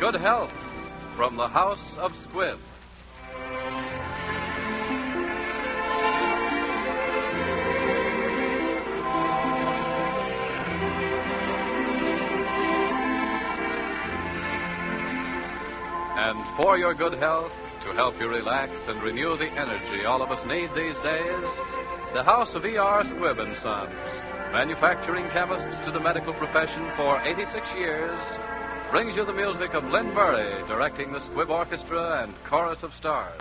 good health from the House of Squibb. And for your good health, to help you relax and renew the energy all of us need these days, the House of E.R. Squibb and Sons, manufacturing chemists to the medical profession for 86 years, brings you the music of Lynn Murray, directing the Squibb Orchestra and Chorus of Stars.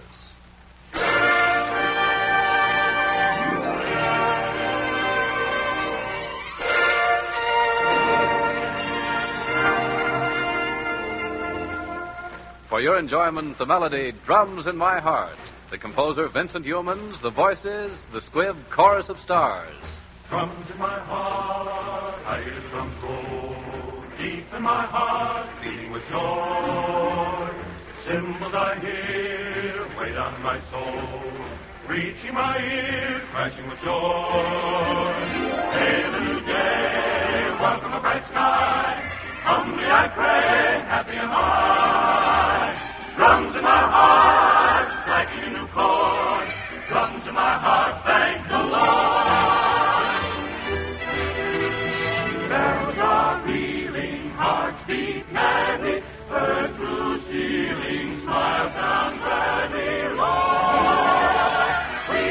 For your enjoyment, the melody Drums in My Heart. The composer Vincent Youmans, the voices, the Squibb Chorus of Stars. Drums in my heart, I hear the drums roll. Deep in my heart, beating with joy. Cymbals I hear, way down in my soul. Reaching my ear, crashing with joy. Hail a new day, welcome a bright sky. Humbly I pray, happy am I. Drums in my heart, striking a new chord. Drums in my heart, thank the Lord. Bells are pealing, hearts beat madly. Burst through ceiling, smiles sound gladly. Lord, we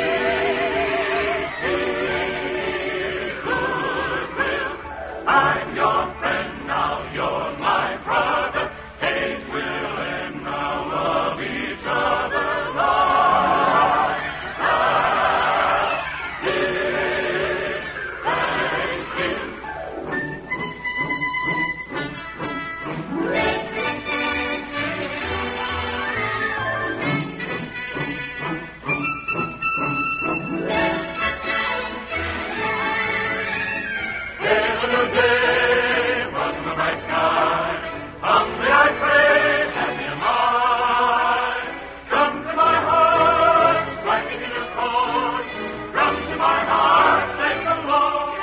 sing goodwill. I'm your friend now, you're my brother. Hate will end now, love each other. Lord, give thank Him. Hail a new day, welcome a bright sky. Humbly I pray, happy am I. Drums in my heart, striking a new chord. Drums in my heart, thank the Lord.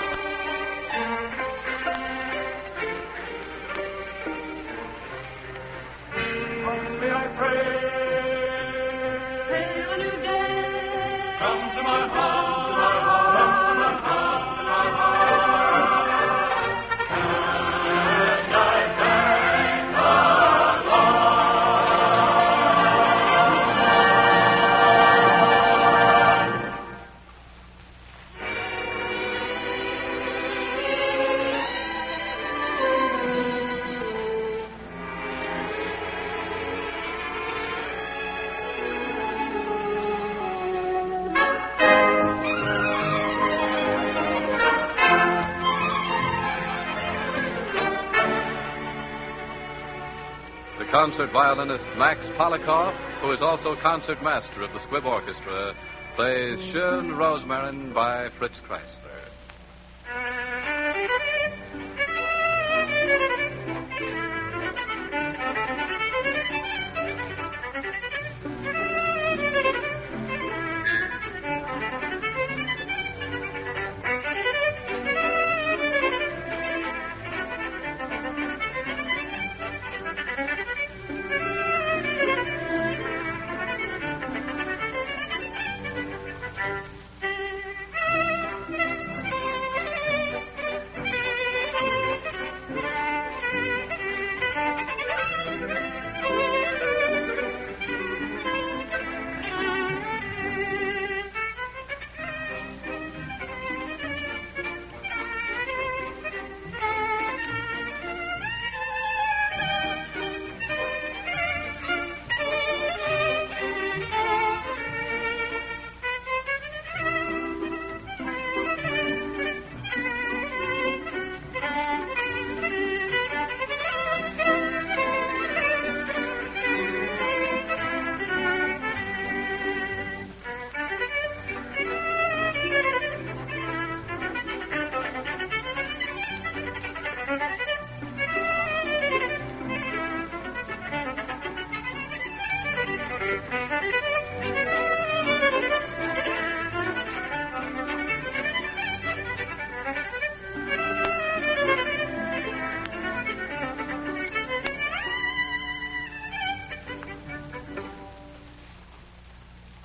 Humbly I pray. Hail a new day. Drums in my heart, drums in my heart, and I thank the The concert violinist Max Polikoff, who is also concert master of the Squibb Orchestra, plays Schön Rosmarin by Fritz Kreisler.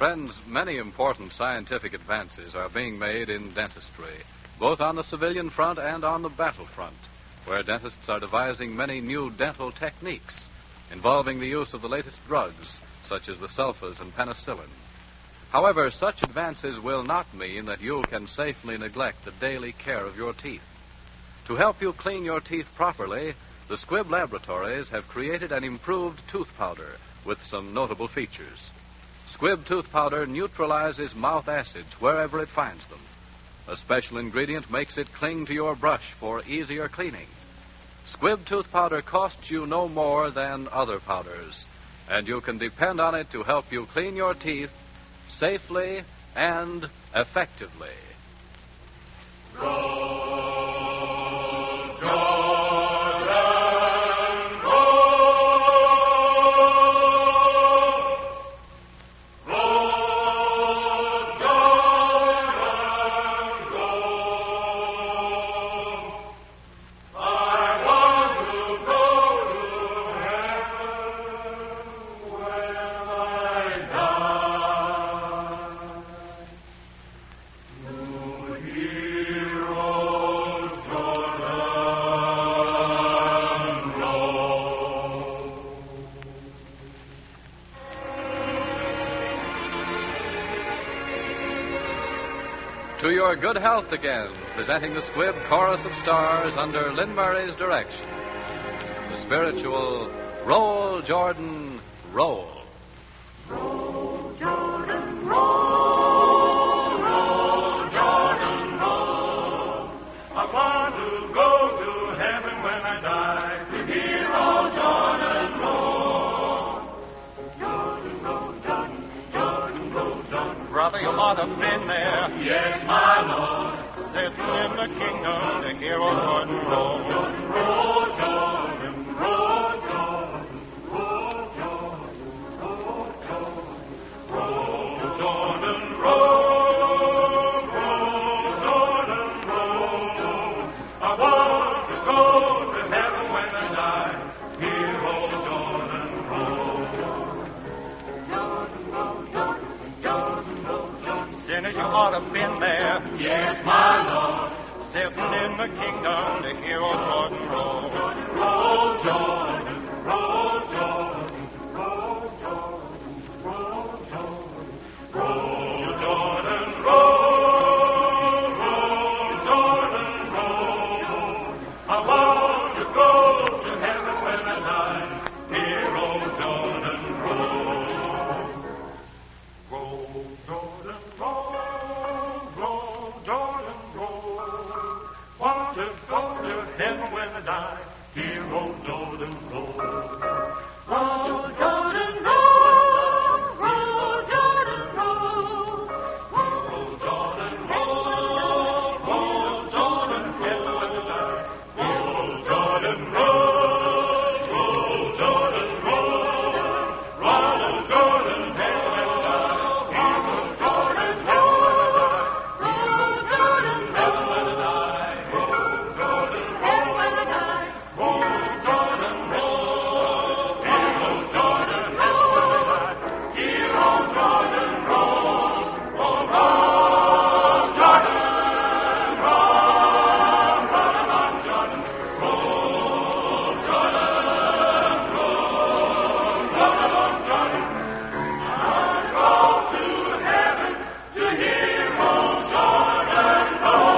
Friends, many important scientific advances are being made in dentistry, both on the civilian front and on the battlefront, where dentists are devising many new dental techniques involving the use of the latest drugs, such as the sulfas and penicillin. However, such advances will not mean that you can safely neglect the daily care of your teeth. To help you clean your teeth properly, the Squibb Laboratories have created an improved tooth powder with some notable features. Squibb tooth powder neutralizes mouth acids wherever it finds them. A special ingredient makes it cling to your brush for easier cleaning. Squibb tooth powder costs you no more than other powders, and you can depend on it to help you clean your teeth safely and effectively. To your good health again, presenting the Squibb Chorus of Stars under Lynn Murray's direction. The spiritual Roll, Jordan, Roll. Roll, Jordan, roll. Roll, Jordan, roll. I want to go to heaven when I die. To hear old Jordan roll. Jordan, roll, Jordan, Jordan, roll, Jordan. Brother, you ought to have been there, Yes, my Lord. sitting in the kingdom to hear old Jordan roll. Jordan, roll, Jordan, roll, Jordan, roll, Jordan, roll, Jordan, roll, Jordan, roll, Jordan, roll. I want to go to heaven when I die. Hear old Jordan roll. Jordan, roll, Jordan, Jordan, roll, Jordan. Sinners, you ought to have been there, Yes, my Lord. sitting in the kingdom to hear old Jordan roll. Roll, Jordan, roll, Jordan, roll, Jordan, roll, Jordan, roll, Jordan, roll, Jordan, roll. I want to go to heaven when I die. Hear old Jordan roll. Roll, Jordan, roll, Jordan, roll. Want to go to heaven when I die. Hear old Jordan roll. Roll, Jordan, roll. Roll, Jordan, roll. Roll, Jordan, roll, Jordan, heaven when I die. Hear old Jordan roll, Jordan, roll. Roll, Jordan, heaven when I die. Hear old Jordan, heaven when I die. Roll, Jordan, Heaven when I die. Roll, Jordan, head when I die. roll, Jordan, roll. Hear old Jordan, heaven when I die. Hear old Jordan roll, roll, Jordan, roll, Jordan, roll, Jordan. I go to heaven to hear old Jordan roll.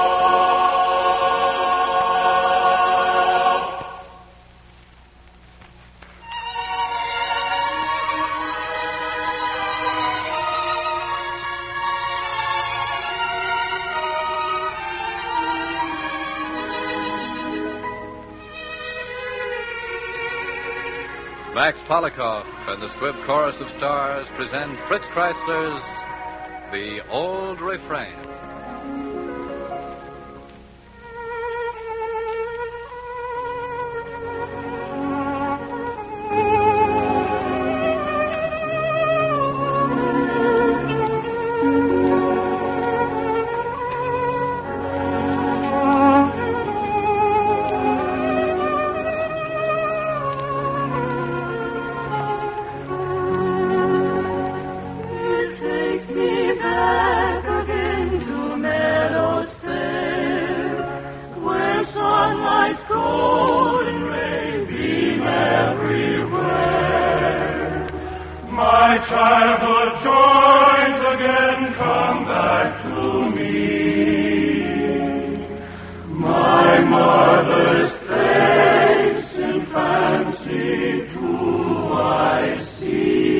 Max Polikoff and the Squibb Chorus of Stars present Fritz Kreisler's The Old Refrain. It's childhood joys again come back to me. My mother's face in fancy do I see.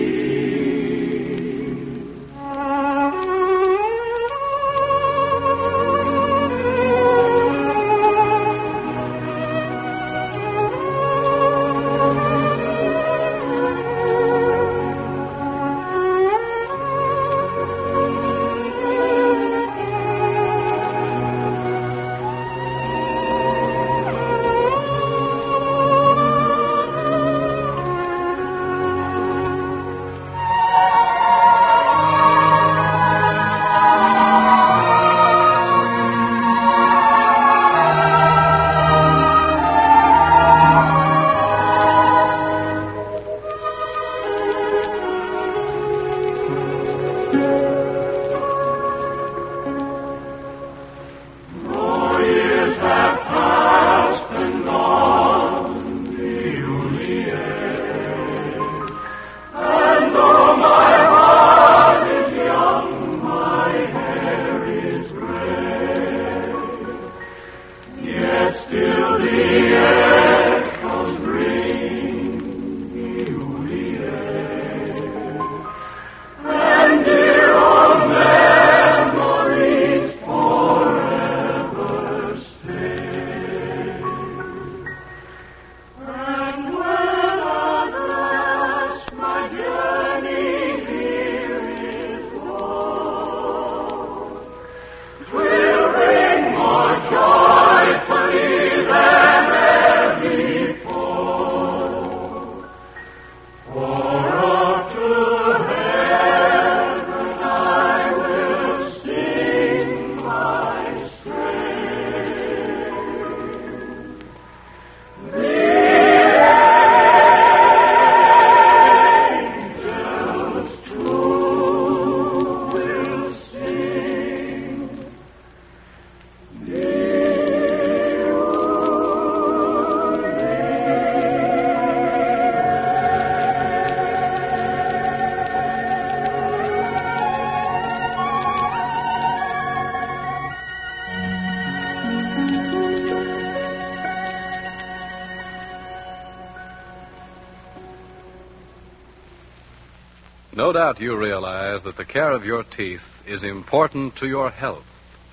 No doubt you realize that the care of your teeth is important to your health.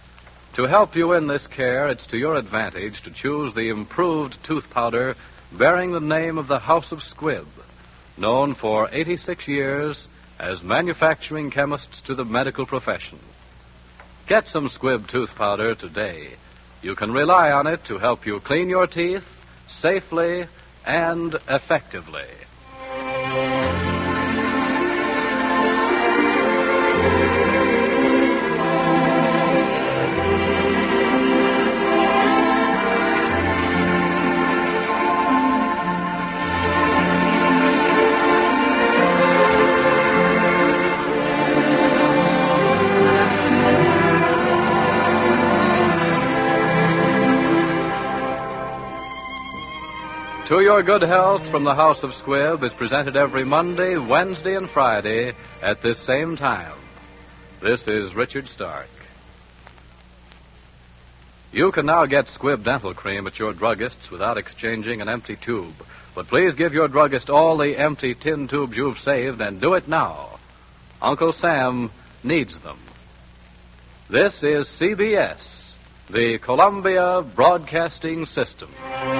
To help you in this care, it's to your advantage to choose the improved tooth powder bearing the name of the House of Squibb, known for 86 years as manufacturing chemists to the medical profession. Get some Squibb tooth powder today. You can rely on it to help you clean your teeth safely and effectively. To Your Good Health from the House of Squibb is presented every Monday, Wednesday, and Friday at this same time. This is Richard Stark. You can now get Squibb dental cream at your druggist's without exchanging an empty tube. But please give your druggist all the empty tin tubes you've saved, and do it now. Uncle Sam needs them. This is CBS, the Columbia Broadcasting System.